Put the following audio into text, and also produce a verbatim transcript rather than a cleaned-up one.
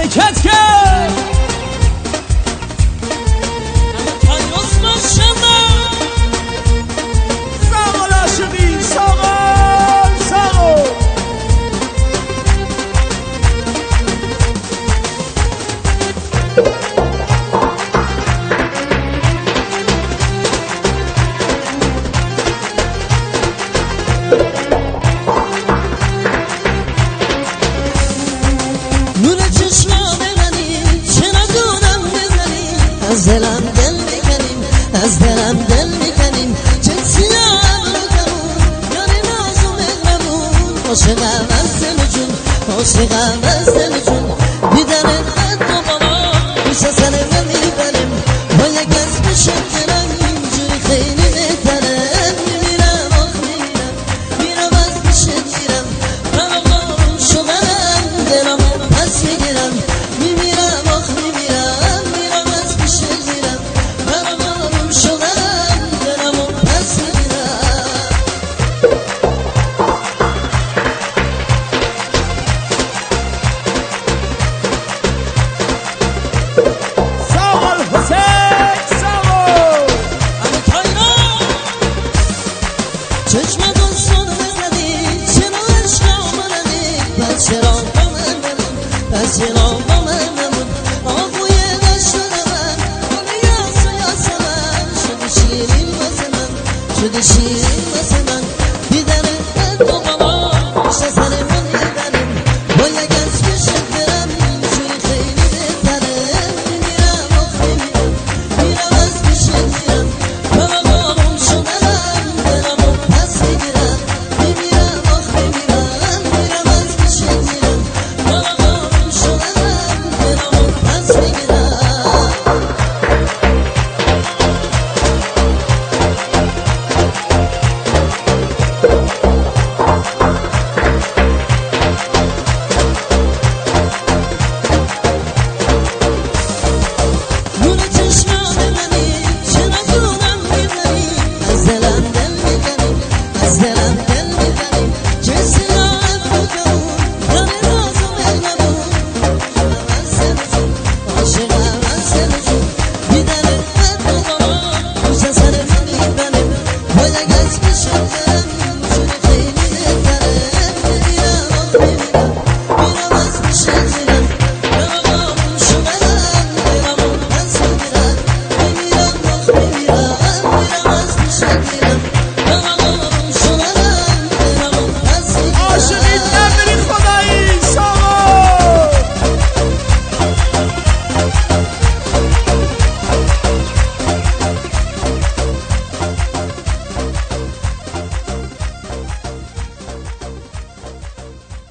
حرکت کرد ساقل عاشقی ساقل ساقل نور چشمام منی چرا دونم بزنی از دلم دل میکنیم از دلم دل میکنیم جنسی ابرو کمون یاری ناز و مهربون عاشقم از دل جون عاشقم از دل جون دیدن قد و بالا